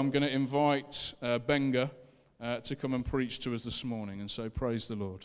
I'm going to invite Benga to come and preach to us this morning. And so praise the Lord.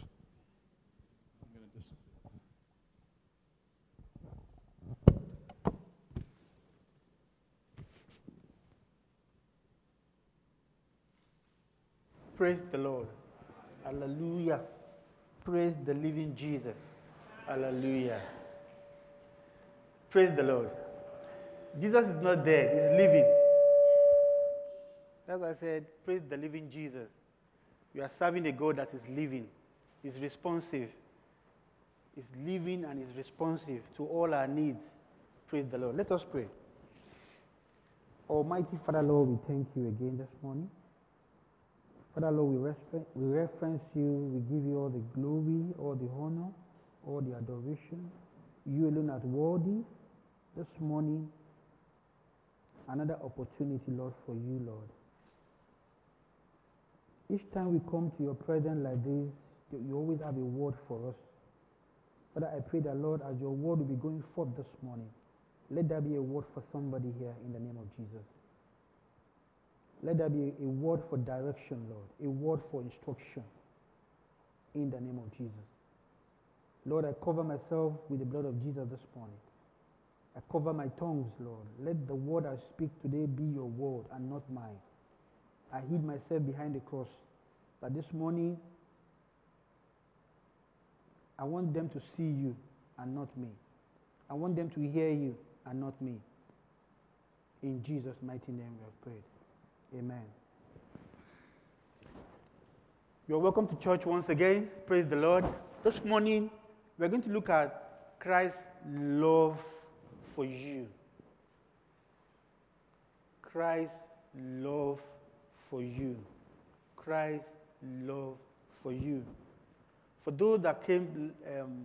Praise the Lord. Hallelujah. Praise the living Jesus. Hallelujah. Praise the Lord. Jesus is not dead, he's living. That's why I said, praise the living Jesus. You are serving a God that is living, is responsive, is living and is responsive to all our needs. Praise the Lord. Let us pray. Almighty Father, Lord, we thank you again this morning. Father, Lord, we reference you, we give you all the glory, all the honor, all the adoration. You alone are worthy. This morning, another opportunity, Lord, for you, Lord. Each time we come to your presence like this, you always have a word for us. Father, I pray that, Lord, as your word will be going forth this morning, let there be a word for somebody here in the name of Jesus. Let there be a word for direction, Lord, a word for instruction in the name of Jesus. Lord, I cover myself with the blood of Jesus this morning. I cover my tongues, Lord. Let the word I speak today be your word and not mine. I hid myself behind the cross. That this morning, I want them to see you and not me. I want them to hear you and not me. In Jesus' mighty name we have prayed. Amen. You're welcome to church once again. Praise the Lord. This morning, we're going to look at Christ's love for you. Christ's love for you. Christ's love for you. For those that came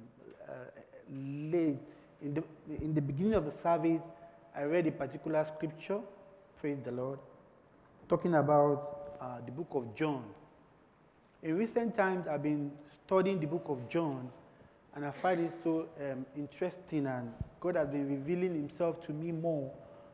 late, in the beginning of the service, I read a particular scripture, praise the Lord, talking about the book of John. In recent times, I've been studying the book of John, and I find it so interesting, and God has been revealing himself to me more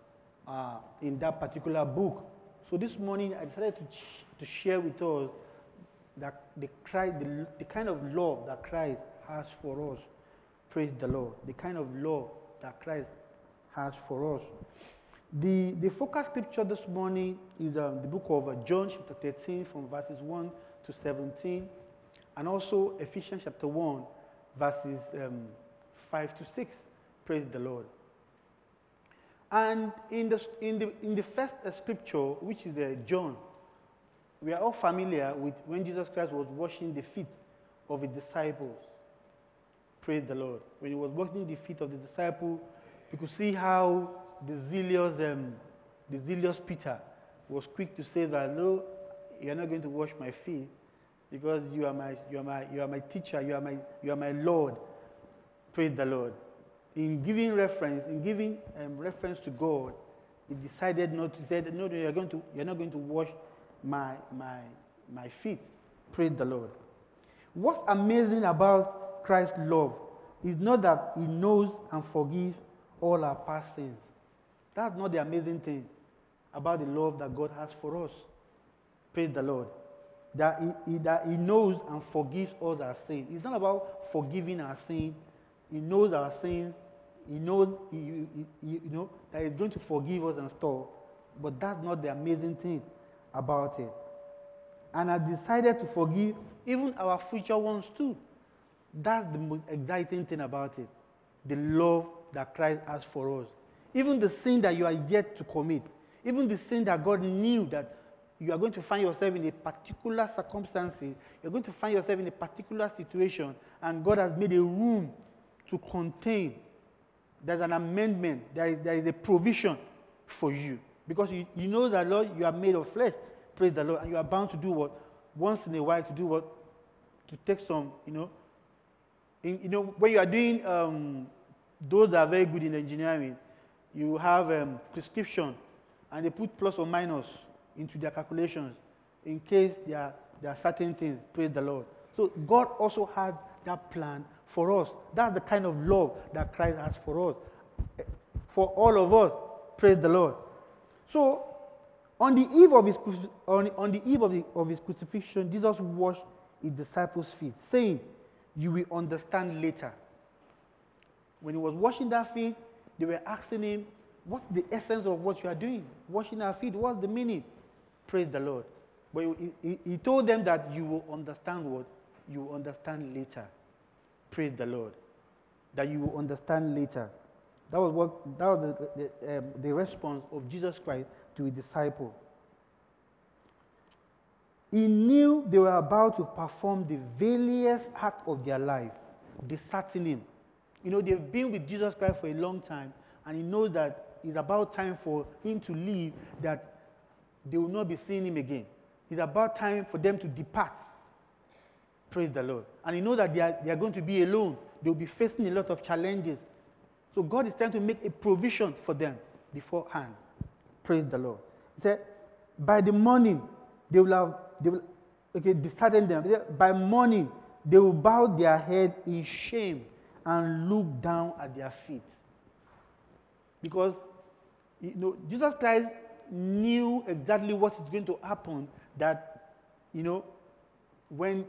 in that particular book. So this morning, I decided to share with us that the kind of love that Christ has for us. Praise the Lord. The kind of love that Christ has for us. The focus scripture this morning is the book of John chapter 13 from verses 1 to 17, and also Ephesians chapter 1 verses 5 to 6. Praise the Lord. And in the first scripture, which is John, we are all familiar with when Jesus Christ was washing the feet of his disciples. Praise the Lord. When he was washing the feet of the disciples, you could see how the zealous Peter was quick to say that, no, you are not going to wash my feet because you are my teacher, you are my Lord. Praise the Lord. In giving reference to God, he decided not to say that, no, you're not going to wash my feet. Praise the Lord. What's amazing about Christ's love is not that he knows and forgives all our past sins. That's not the amazing thing about the love that God has for us. Praise the Lord. That he knows and forgives all our sins. It's not about forgiving our sins. He knows our sins. He knows that he's going to forgive us and stuff. But that's not the amazing thing about it. And I decided to forgive even our future ones too. That's the most exciting thing about it. The love that Christ has for us. Even the sin that you are yet to commit, even the sin that God knew that you are going to find yourself in a particular circumstance, you're going to find yourself in a particular situation, and God has made a room to contain. There's an amendment, there is a provision for you. Because you know that, Lord, you are made of flesh, praise the Lord, and you are bound to do what? Once in a while to do what? To take some, when you are doing, those that are very good in engineering, you have prescription, and they put plus or minus into their calculations in case there are certain things, praise the Lord. So God also had that plan for us. That's the kind of love that Christ has for us, for all of us, praise the Lord. So On the eve of his, on the eve of his crucifixion, Jesus washed his disciples' feet, saying, "You will understand later." When he was washing their feet, they were asking him, "What's the essence of what you are doing? Washing our feet, what's the meaning?" Praise the Lord. But he told them that you will understand what? You will understand later. Praise the Lord. That you will understand later. That was the response of Jesus Christ to his disciple. He knew they were about to perform the veiliest act of their life, deserting him. You know, they've been with Jesus Christ for a long time, and he knows that it's about time for him to leave, that they will not be seeing him again. It's about time for them to depart. Praise the Lord. And he knows that they are going to be alone. They will be facing a lot of challenges. So God is trying to make a provision for them beforehand. Praise the Lord. He said, by the morning, they will dishearten them. By morning, they will bow their head in shame and look down at their feet. Because, you know, Jesus Christ knew exactly what is going to happen, that, you know, when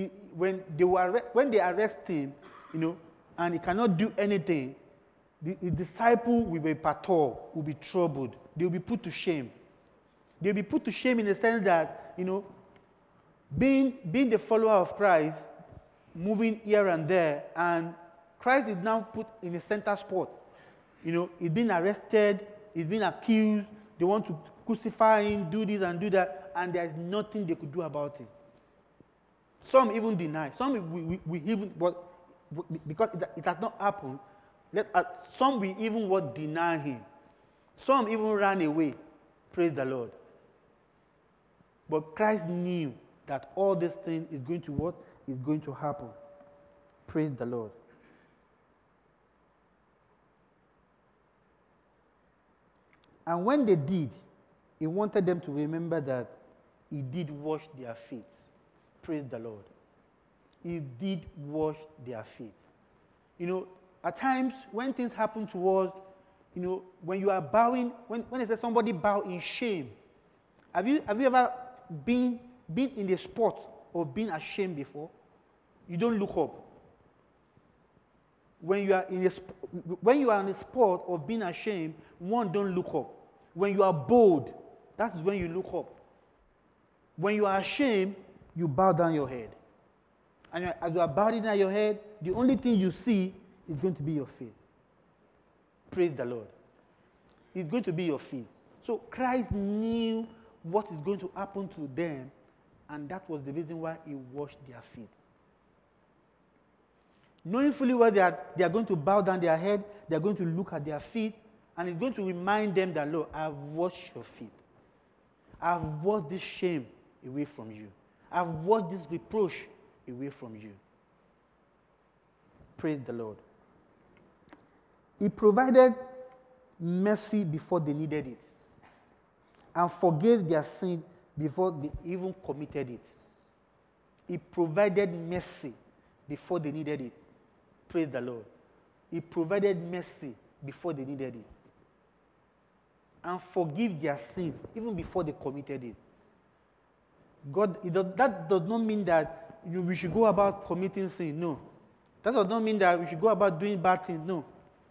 they arrest him, you know, and he cannot do anything, the disciple will be perturbed, will be troubled. They will be put to shame. They will be put to shame in the sense that, you know, being the follower of Christ, moving here and there, and Christ is now put in a center spot. You know, he's been arrested, he's been accused, they want to crucify him, do this and do that, and there's nothing they could do about it. Some even deny. Some we even, but because it has not happened, some will even deny him. Some even ran away. Praise the Lord. But Christ knew that all this thing is going to is going to happen. Praise the Lord. And when they did, he wanted them to remember that he did wash their feet. Praise the Lord. He did wash their feet. You know, at times when things happen to us, you know, when you are bowing, when they say somebody bow in shame, have you ever been in the spot of being ashamed before? You don't look up. When you are in a spot of being ashamed, one, don't look up. When you are bold, that's when you look up. When you are ashamed, you bow down your head. And as you are bowing down your head, the only thing you see is going to be your feet. Praise the Lord. It's going to be your feet. So Christ knew what is going to happen to them, and that was the reason why he washed their feet. Knowing fully well that they are going to bow down their head, they are going to look at their feet, and it's going to remind them that, Lord, I have washed your feet. I have washed this shame away from you. I have washed this reproach away from you. Praise the Lord. He provided mercy before they needed it, and forgave their sin before they even committed it. He provided mercy before they needed it. Praise the Lord. He provided mercy before they needed it, and forgive their sin even before they committed it. That does not mean that we should go about committing sin. No. That does not mean that we should go about doing bad things. No.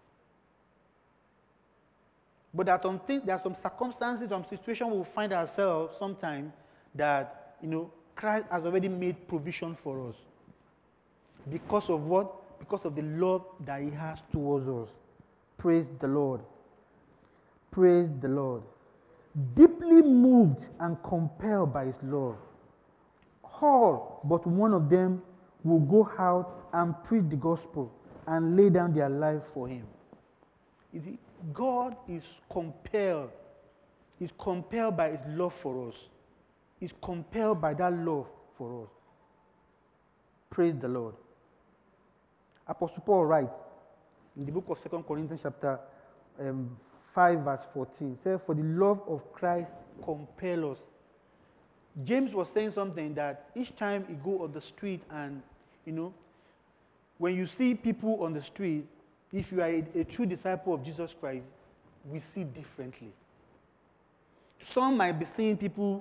But there are some circumstances, some situations we will find ourselves sometimes that, you know, Christ has already made provision for us. Because of what? Because of the love that he has towards us. Praise the Lord. Praise the Lord. Deeply moved and compelled by his love, all but one of them will go out and preach the gospel and lay down their life for him. You see, God is compelled. He's compelled by his love for us. He's compelled by that love for us. Praise the Lord. Apostle Paul writes in the book of 2 Corinthians chapter 5 verse 14, says, "For the love of Christ compels us." James was saying something that each time you go on the street and, you know, when you see people on the street, if you are a true disciple of Jesus Christ, we see differently. Some might be seeing people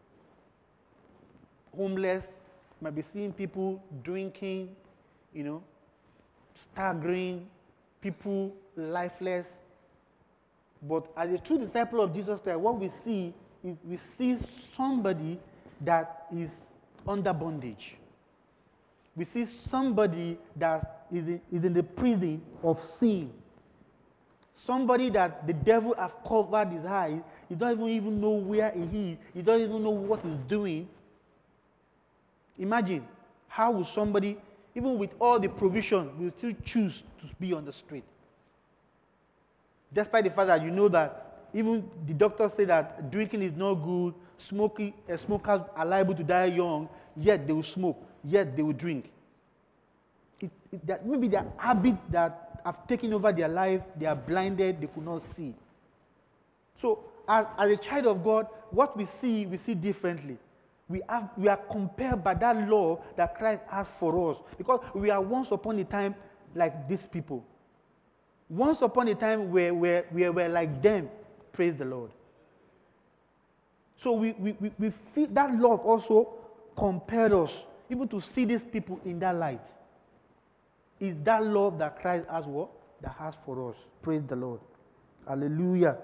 homeless, might be seeing people drinking, staggering, people lifeless. But as a true disciple of Jesus Christ, what we see is we see somebody that is under bondage. We see somebody that is in the prison of sin. Somebody that the devil has covered his eyes. He doesn't even know where he is. He doesn't even know what he's doing. Imagine, how will somebody, even with all the provision, will still choose to be on the street? Despite the fact that you know that even the doctors say that drinking is not good, smokers are liable to die young, yet they will smoke, yet they will drink. That maybe their habits that have taken over their life, they are blinded, they could not see. So, as a child of God, what we see differently. We are compared by that law that Christ has for us, because we are once upon a time like these people. Once upon a time we were like them. Praise the Lord. So we feel that love also compared us even to see these people in that light. Is that love that Christ has what? That has for us. Praise the Lord. Hallelujah.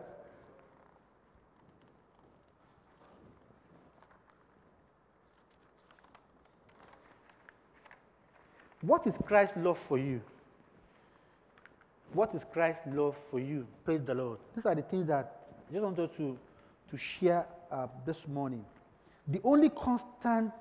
What is Christ's love for you? What is Christ's love for you? Praise the Lord. These are the things that I just wanted to share this morning. The only constant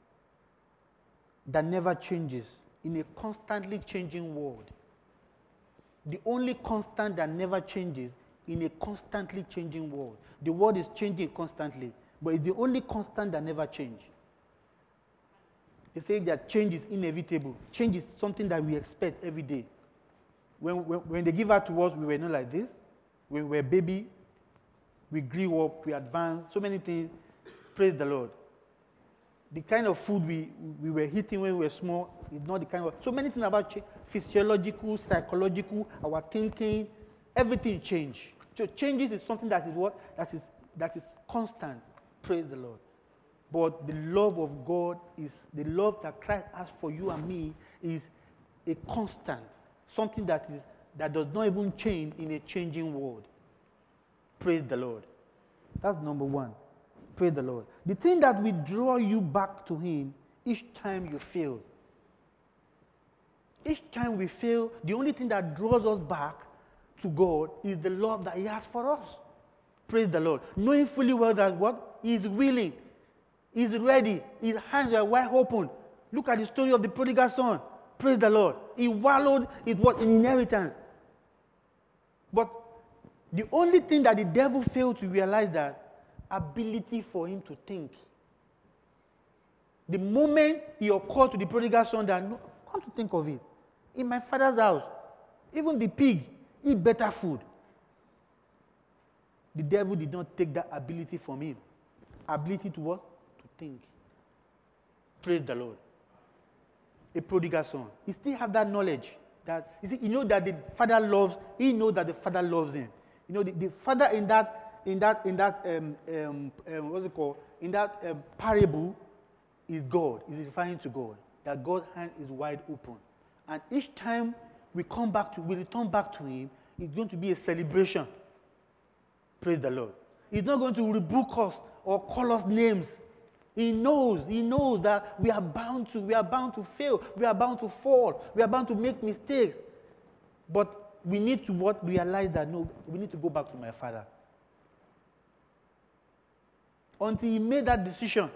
that never changes in a constantly changing world. The only constant that never changes in a constantly changing world. The world is changing constantly, but it's the only constant that never changes. They say that change is inevitable. Change is something that we expect every day. When they give out to us, we were not like this. When we were baby, we grew up, we advanced, so many things. Praise the Lord. The kind of food we were eating when we were small is not the kind of... So many things about physiological, psychological, our thinking, everything changed. So changes is something that is what? That is constant. Praise the Lord. But the love of God is, the love that Christ has for you and me is a constant. Something that does not even change in a changing world. Praise the Lord. That's number one. Praise the Lord. The thing that will draw you back to Him each time you fail. Each time we fail, the only thing that draws us back to God is the love that He has for us. Praise the Lord. Knowing fully well that what? He is willing. He is ready. His hands are wide open. Look at the story of the prodigal son. Praise the Lord. He wallowed in what? In inheritance. But the only thing that the devil failed to realize that ability for him to think. The moment he occurred to the prodigal son that, no, come to think of it, in my father's house, even the pig eat better food. The devil did not take that ability from him. Ability to what? To think. Praise the Lord. A prodigal son. He still have that knowledge that you know that the father loves. He knows that the father loves him. You know the father in that what's it called? In that parable is God. Is referring to God. That God's hand is wide open, and each time we return back to Him, it's going to be a celebration. Praise the Lord. He's not going to rebuke us or call us names. He knows that we are bound to fail, we are bound to fall, we are bound to make mistakes. But we need to realize that no, we need to go back to my Father. Until he made that decision,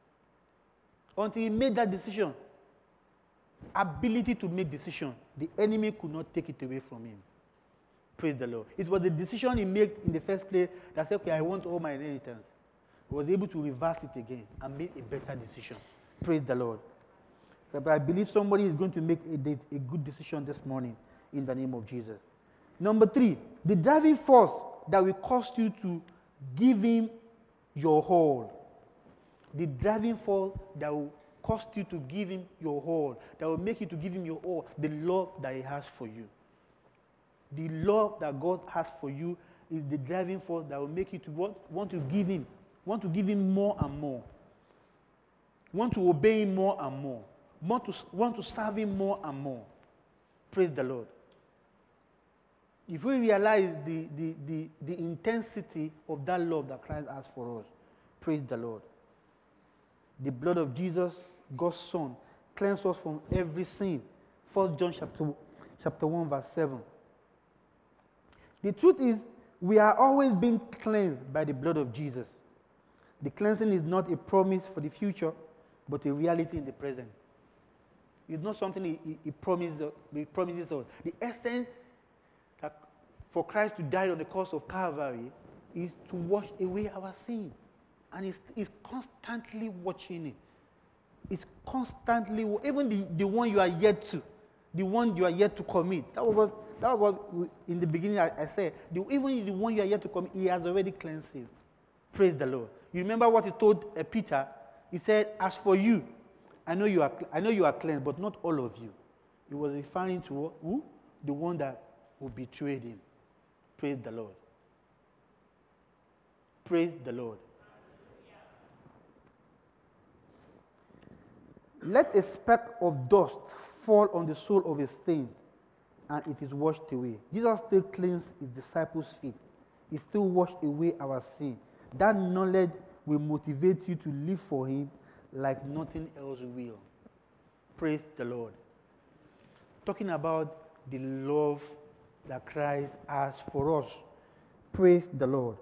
ability to make decision, the enemy could not take it away from him. Praise the Lord. It was the decision he made in the first place that said, okay, I want all my inheritance. He was able to reverse it again and make a better decision. Praise the Lord. But I believe somebody is going to make a good decision this morning in the name of Jesus. Number 3, the driving force that will cause you to give Him your all. The driving force that will cause you to give Him your all, that will make you to give Him your all, the love that He has for you. The love that God has for you is the driving force that will make you to want to give him more and more, want to obey him more and more, want to serve him more and more. Praise the Lord. If we realize the intensity of that love that Christ has for us, praise the Lord. The blood of Jesus, God's Son, cleanses us from every sin. 1 John chapter 1, verse 7. The truth is, we are always being cleansed by the blood of Jesus. The cleansing is not a promise for the future, but a reality in the present. It's not something he promises us. The essence that for Christ to die on the cross of Calvary is to wash away our sin. And he's constantly watching it. It's constantly, even the one you are yet to commit. That was what in the beginning I said. Even the one you are yet to commit, he has already cleansed you. Praise the Lord. You remember what he told Peter? He said, "As for you, I know you are cleansed, but not all of you." He was referring to who? The one that will betray him. Praise the Lord. Praise the Lord. Let a speck of dust fall on the sole of a stone, and it is washed away. Jesus still cleansed his disciples' feet. He still washed away our sin. That knowledge will motivate you to live for him like nothing else will. Praise the Lord. Talking about the love that Christ has for us. Praise the Lord.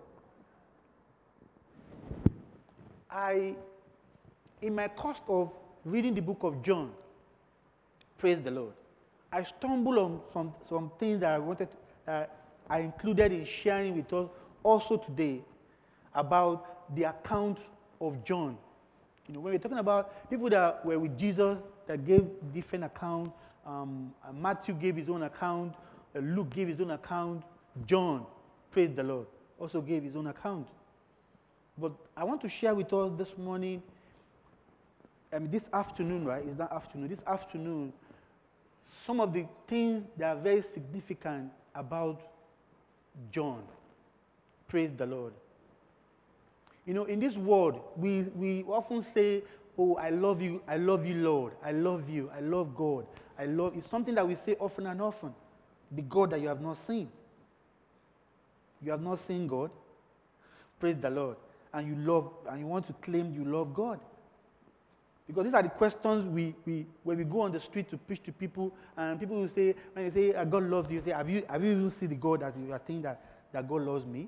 In my course of reading the book of John, praise the Lord, I stumbled on some things that I included in sharing with us also today about the account of John. You know, when we're talking about people that were with Jesus that gave different accounts, Matthew gave his own account, Luke gave his own account, John, praise the Lord, also gave his own account. But I want to share with us this morning, this afternoon, right? It's not afternoon. This afternoon, some of the things that are very significant about John. Praise the Lord. You know, in this world, we often say, "Oh, I love you, Lord. I love you, I love God. I love." It's something that we say often and often. The God that you have not seen. You have not seen God. Praise the Lord. And you love, and you want to claim you love God. Because these are the questions when we go on the street to preach to people, and people will say, when they say God loves you, say, have you even seen the God that you are thinking that God loves me?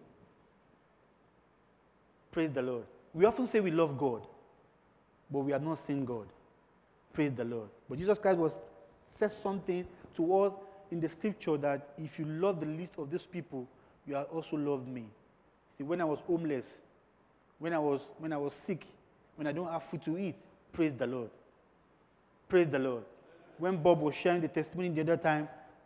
Praise the Lord. We often say we love God, but we have not seen God. Praise the Lord. But Jesus Christ said something to us in the scripture that if you love the least of these people, you have also loved me. See, when I was homeless, when I was sick, when I don't have food to eat, praise the Lord. Praise the Lord. When Bob was sharing the testimony the other time,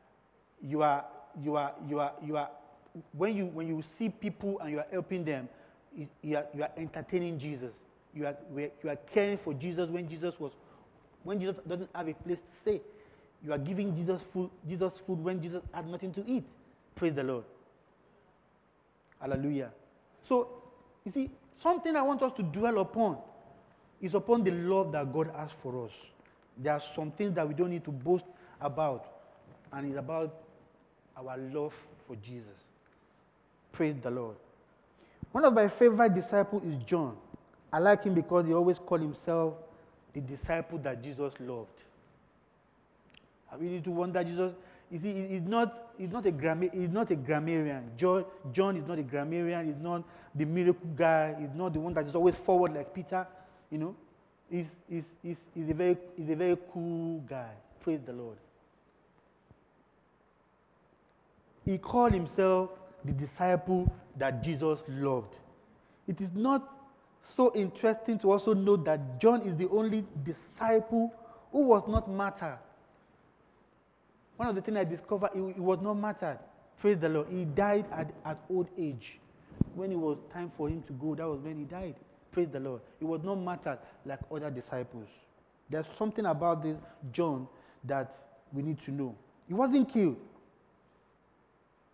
when you see people and you are helping them, you are entertaining Jesus. You are caring for Jesus when Jesus doesn't have a place to stay. You are giving Jesus food when Jesus had nothing to eat. Praise the Lord. Hallelujah. So, you see, something I want us to dwell upon is upon the love that God has for us. There are some things that we don't need to boast about, and it's about our love for Jesus. Praise the Lord. One of my favorite disciples is John. I like him because he always called himself the disciple that Jesus loved. I really do wonder Jesus. You see, he's not a grammarian. John is not a grammarian. He's not the miracle guy. He's not the one that is always forward like Peter. You know, he's a very cool guy. Praise the Lord. He called himself the disciple that Jesus loved. It is not so interesting to also note that John is the only disciple who was not martyred. One of the things I discovered, he was not martyred. Praise the Lord. He died at old age. When it was time for him to go, that was when he died. Praise the Lord. He was not martyred like other disciples. There's something about this John that we need to know. He wasn't killed.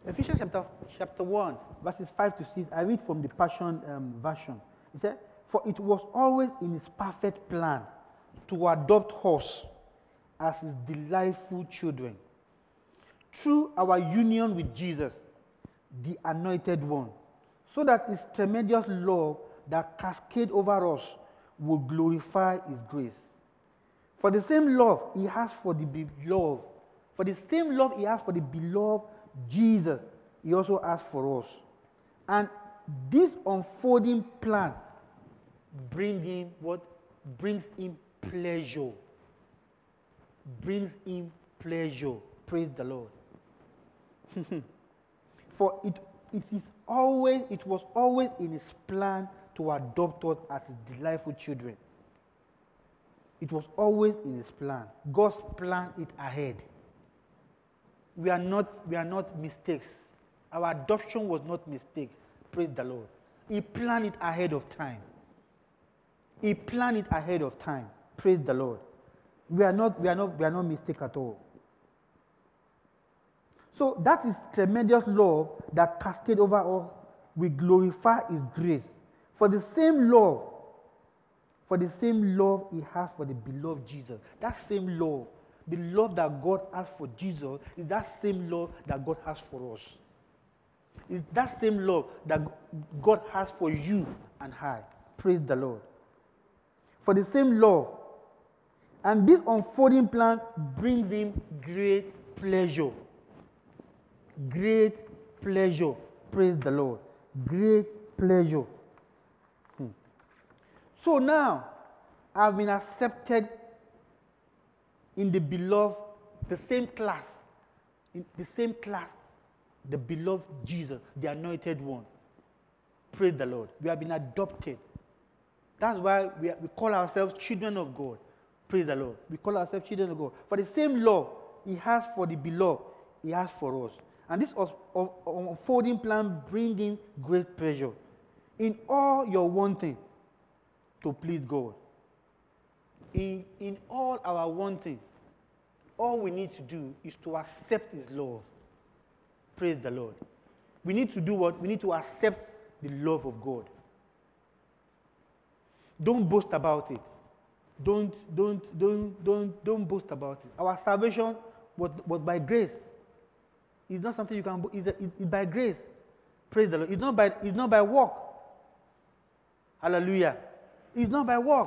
Ephesians chapter 1, verses 5 to 6, I read from the Passion version. It said, "For it was always in his perfect plan to adopt us as his delightful children through our union with Jesus, the Anointed One, so that his tremendous love that cascades over us will glorify his grace. For the same love he has for the beloved, Jesus, he also has for us. And this unfolding plan brings him what? Brings him pleasure. Brings him pleasure. Praise the Lord. For it was always in his plan to adopt us as his delightful children. It was always in his plan. God's planned it ahead. We are not mistakes. Our adoption was not mistake. Praise the Lord. He planned it ahead of time. He planned it ahead of time. Praise the Lord. We are not mistake at all. So that is tremendous love that cascades over us. We glorify his grace. For the same love he has for the beloved Jesus. That same love, the love that God has for Jesus, is that same love that God has for us. It's that same love that God has for you and I. Praise the Lord. For the same love. And this unfolding plan brings him great pleasure. Great pleasure. Praise the Lord. Great pleasure. So now, I've been accepted in the beloved, the same class, the beloved Jesus, the Anointed One. Praise the Lord. We have been adopted. That's why we call ourselves children of God. Praise the Lord. We call ourselves children of God. For the same love he has for the beloved, he has for us. And this unfolding plan brings in great pleasure. In all your wanting to please God. In all our wanting, all we need to do is to accept his love. Praise the Lord. We need to do what? We need to accept the love of God. Don't boast about it. Don't boast about it. Our salvation was by grace. It's not something you can boast. It's by grace. Praise the Lord. It's not by work. Hallelujah. It's not by work.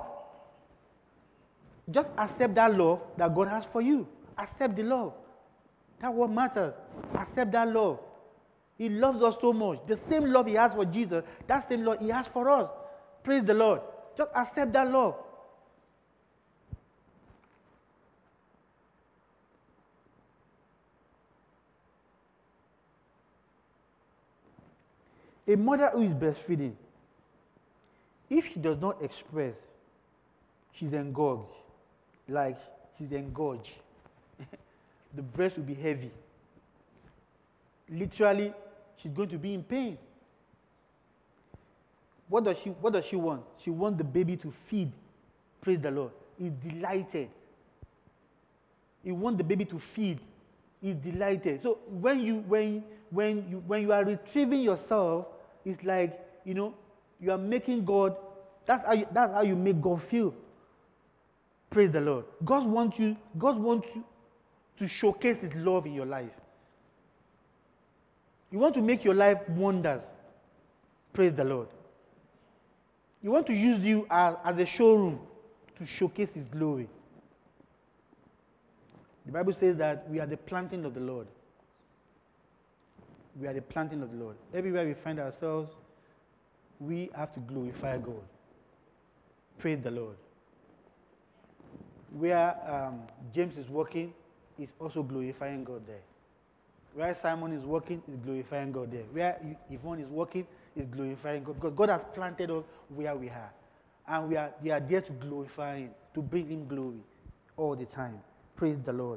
Just accept that love that God has for you. Accept the love. That's what matters. Accept that love. He loves us so much. The same love he has for Jesus, that same love he has for us. Praise the Lord. Just accept that love. A mother who is breastfeeding, if she does not express, she's engorged. Like she's engorged. The breast will be heavy. Literally, she's going to be in pain. What does she want? She wants the baby to feed. Praise the Lord. He's delighted. He wants the baby to feed. He's delighted. So when you are retrieving yourself, it's like, you are making God. That's how you make God feel. Praise the Lord. God wants you to showcase his love in your life. You want to make your life wonders. Praise the Lord. You want to use you as a showroom to showcase his glory. The Bible says that we are the planting of the Lord. We are the planting of the Lord. Everywhere we find ourselves, we have to glorify God. Praise the Lord. Where James is working, he's also glorifying God there. Where Simon is working, he's glorifying God there. Where Yvonne is working, he's glorifying God. Because God has planted us where we are. And we are there to glorify him, to bring him glory all the time. Praise the Lord.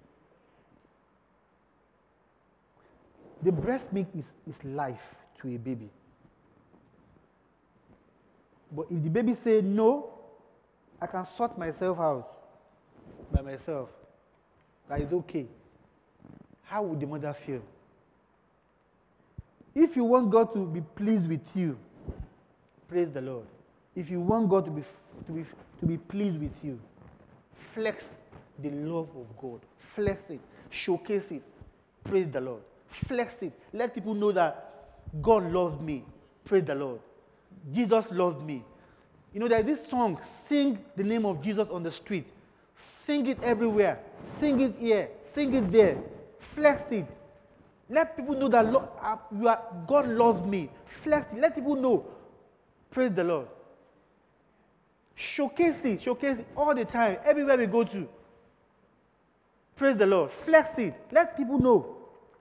The breast milk is life to a baby. But if the baby says, no, I can sort myself out by myself, that is okay, how would the mother feel? If you want God to be pleased with you, praise the Lord. If you want God to be pleased with you, flex the love of God. Flex it. Showcase it. Praise the Lord. Flex it. Let people know that God loves me. Praise the Lord. Jesus loved me. You know, there's this song, sing the name of Jesus on the street. Sing it everywhere. Sing it here. Sing it there. Flex it. Let people know that God loves me. Flex it. Let people know. Praise the Lord. Showcase it. Showcase it all the time. Everywhere we go to. Praise the Lord. Flex it. Let people know.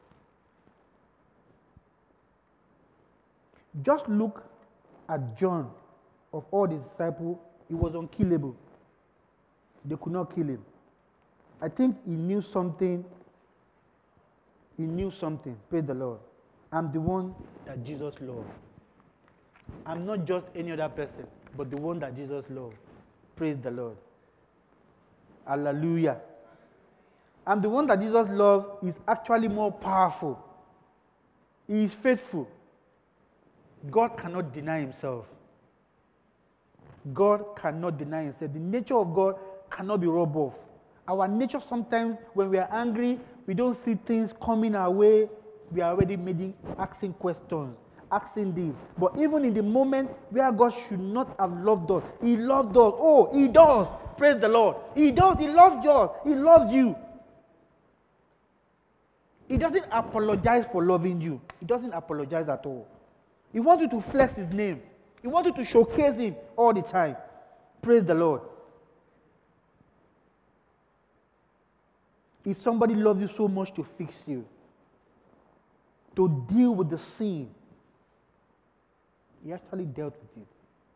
Just look at John. Of all the disciples, he was unkillable. They could not kill him. I think he knew something. He knew something. Praise the Lord. I'm the one that Jesus loved. I'm not just any other person, but the one that Jesus loved. Praise the Lord. Hallelujah. I'm the one that Jesus loved is actually more powerful. He is faithful. God cannot deny himself. God cannot deny himself. The nature of God cannot be rubbed off. Our nature sometimes, when we are angry, we don't see things coming our way. We are already asking questions, asking this. But even in the moment where God should not have loved us, he loved us. Oh, he does. Praise the Lord. He does. He loves us. He loves you. He doesn't apologize for loving you. He doesn't apologize at all. He wants you to flex his name. He wants you to showcase him all the time. Praise the Lord. If somebody loves you so much to fix you, to deal with the sin, he actually dealt with it.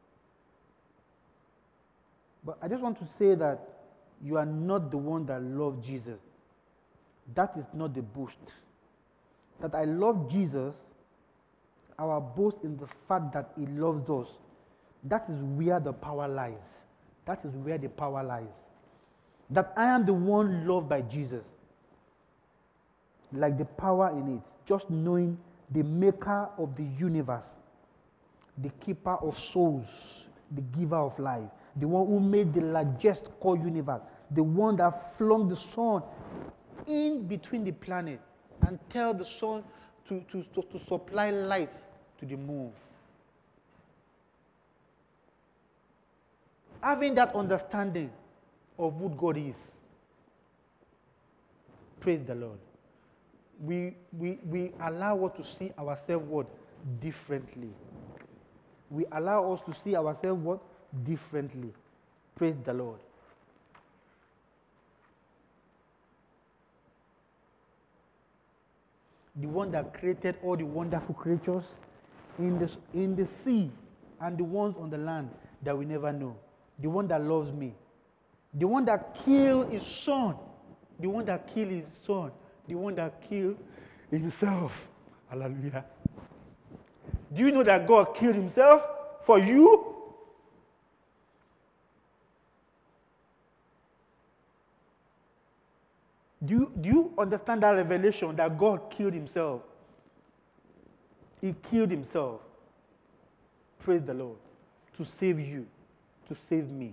But I just want to say that you are not the one that loved Jesus. That is not the boast. That I love Jesus, our boast in the fact that he loves us. That is where the power lies. That is where the power lies. That I am the one loved by Jesus. Like the power in it. Just knowing the maker of the universe. The keeper of souls. The giver of life. The one who made the largest core universe. The one that flung the sun in between the planet and tell the sun to supply light to the moon. Having that understanding of who God is. Praise the Lord. We allow us to see ourselves differently. We allow us to see ourselves differently. Praise the Lord. The one that created all the wonderful creatures in the sea and the ones on the land that we never know. The one that loves me. The one that killed his son. The one that killed his son. The one that killed himself. Hallelujah. Do you know that God killed himself for you? Do you understand that revelation that God killed himself? He killed himself. Praise the Lord. To save you. To save me.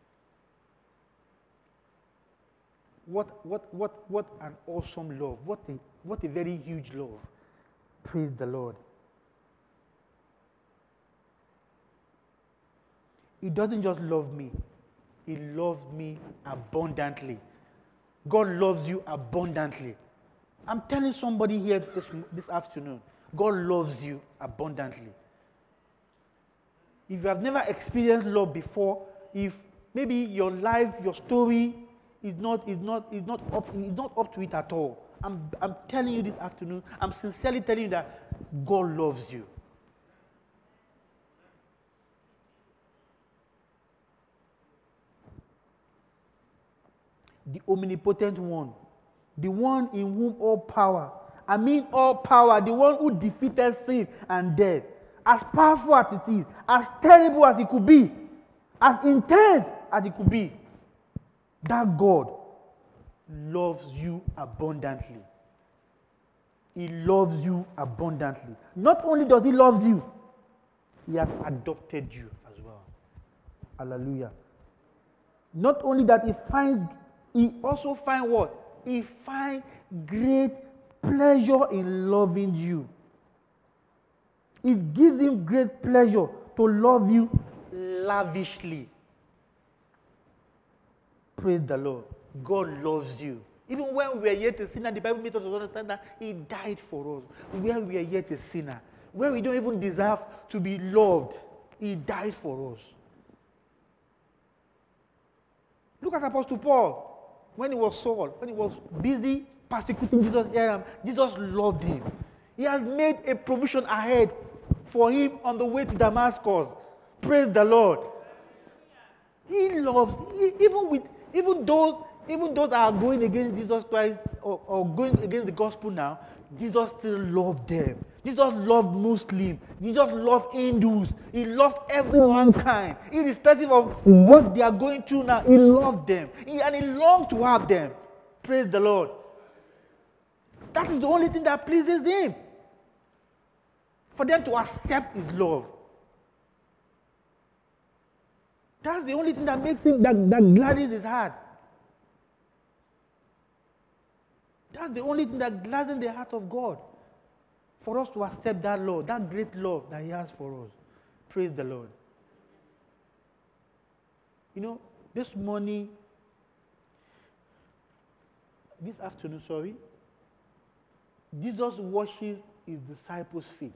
What an awesome love. What a very huge love. Praise the Lord. He doesn't just love me. He loves me abundantly. God loves you abundantly. I'm telling somebody here this afternoon, God loves you abundantly. If you have never experienced love before, if maybe your life, your story is not up to it at all, I'm telling you this afternoon, I'm sincerely telling you that God loves you. The omnipotent one, the one in whom all power, all power, the one who defeated sin and death, as powerful as it is, as terrible as it could be, as intense as it could be, that God loves you abundantly. He loves you abundantly. Not only does he love you, he has adopted you as well. Hallelujah. Not only that, he also finds what? He finds great pleasure in loving you. It gives him great pleasure to love you lavishly. Praise the Lord. God loves you. Even when we are yet a sinner, the Bible makes us understand that he died for us. When we are yet a sinner, when we don't even deserve to be loved, he died for us. Look at Apostle Paul. When he was Saul, when he was busy persecuting Jesus, Jesus loved him. He has made a provision ahead for him on the way to Damascus. Praise the Lord. He loves, even those that are going against Jesus Christ or going against the gospel now, Jesus still loved them. Jesus loved Muslims. Jesus loved Hindus. He loved every mankind. Irrespective of what they are going through now, he loved them. And he longed to have them. Praise the Lord. That is the only thing that pleases him. For them to accept his love. That's the only thing that makes him, that gladdens his heart. That's the only thing that gladdens the heart of God. For us to accept that love, that great love that he has for us. Praise the Lord. You know, this afternoon, Jesus washes his disciples' feet.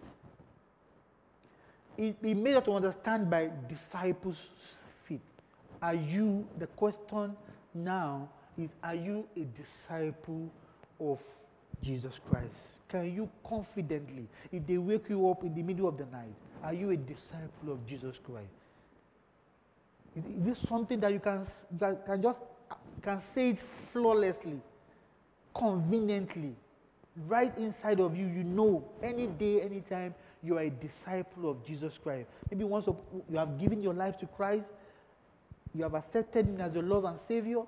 He made us to understand by disciples' feet. The question now is, are you a disciple of Jesus Christ? Can you confidently, if they wake you up in the middle of the night, are you a disciple of Jesus Christ? Is this something that you can say it flawlessly, conveniently, right inside of you? You know, any day, anytime, you are a disciple of Jesus Christ. Maybe once you have given your life to Christ, you have accepted him as your Lord and Savior.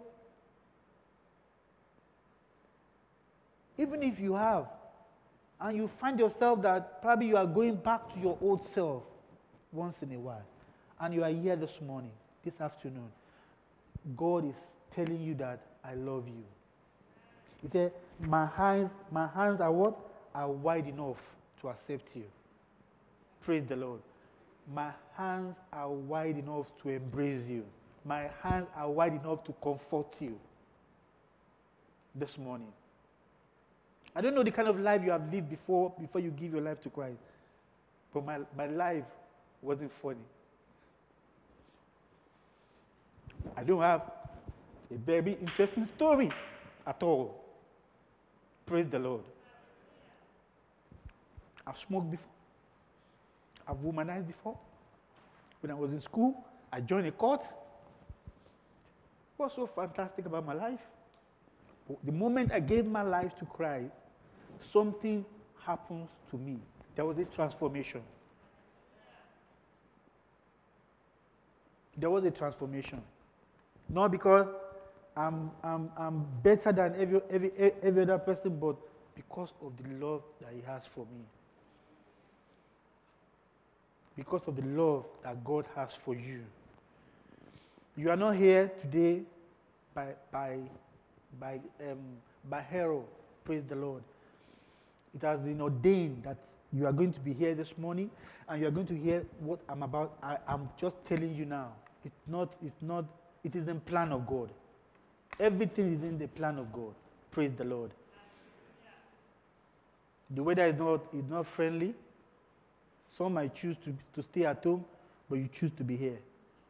Even if you have, and you find yourself that probably you are going back to your old self once in a while, and you are here this morning, this afternoon, God is telling you that I love you. He said, my hands are what? Are wide enough to accept you. Praise the Lord. My hands are wide enough to embrace you. My hands are wide enough to comfort you this morning. I don't know the kind of life you have lived before you give your life to Christ. But my life wasn't funny. I don't have a very interesting story at all. Praise the Lord. I've smoked before. I've womanized before. When I was in school, I joined a cult. What's so fantastic about my life? The moment I gave my life to Christ, something happens to me. There was a transformation. There was a transformation. Not because I'm better than every other person, but because of the love that he has for me. Because of the love that God has for you. You are not here today by hero. Praise the Lord. It has been ordained that you are going to be here this morning, and you are going to hear what I'm about. I'm just telling you now. It is in the plan of God. Everything is in the plan of God. Praise the Lord. The weather is not friendly. Some might choose to stay at home, but you choose to be here.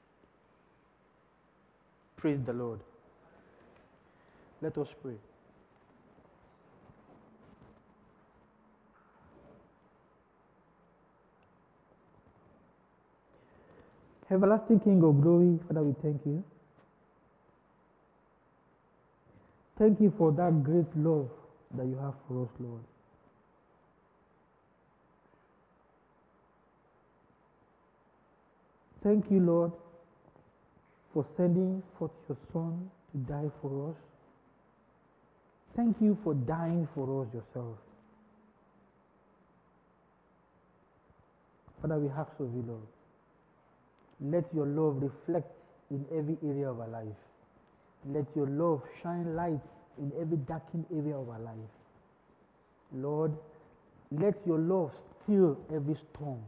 Praise the Lord. Let us pray. Everlasting King of glory, Father, we thank you. Thank you for that great love that you have for us, Lord. Thank you, Lord, for sending forth your Son to die for us. Thank you for dying for us yourself. Father, we ask of you, Lord, let your love reflect in every area of our life. Let your love shine light in every darkened area of our life. Lord, let your love still every storm.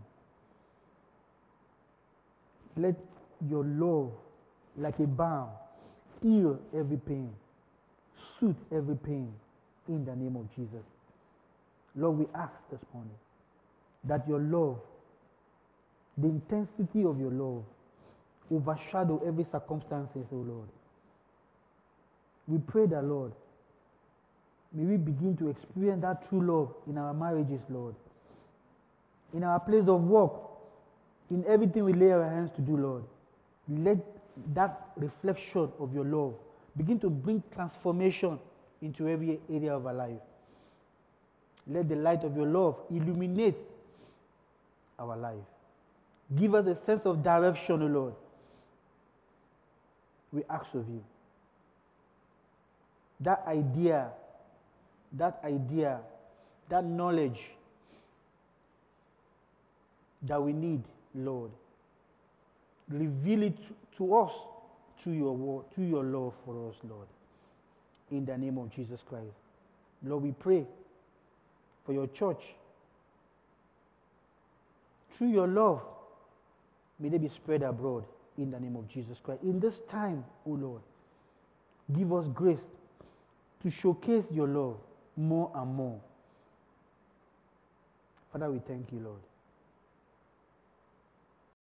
Let your love, like a balm, heal every pain, soothe every pain in the name of Jesus. Lord, we ask this morning that your love, the intensity of your love, overshadow every circumstances, oh Lord. We pray that, Lord, may we begin to experience that true love in our marriages, Lord. In our place of work, in everything we lay our hands to do, Lord. Let that reflection of your love begin to bring transformation into every area of our life. Let the light of your love illuminate our life. Give us a sense of direction, O Lord. We ask of you. That idea, that knowledge that we need, Lord, reveal it to us through your word, through your love for us, Lord. In the name of Jesus Christ. Lord, we pray for your church. Through your love, may they be spread abroad in the name of Jesus Christ. In this time, O Lord, give us grace to showcase your love more and more. Father, we thank you, Lord.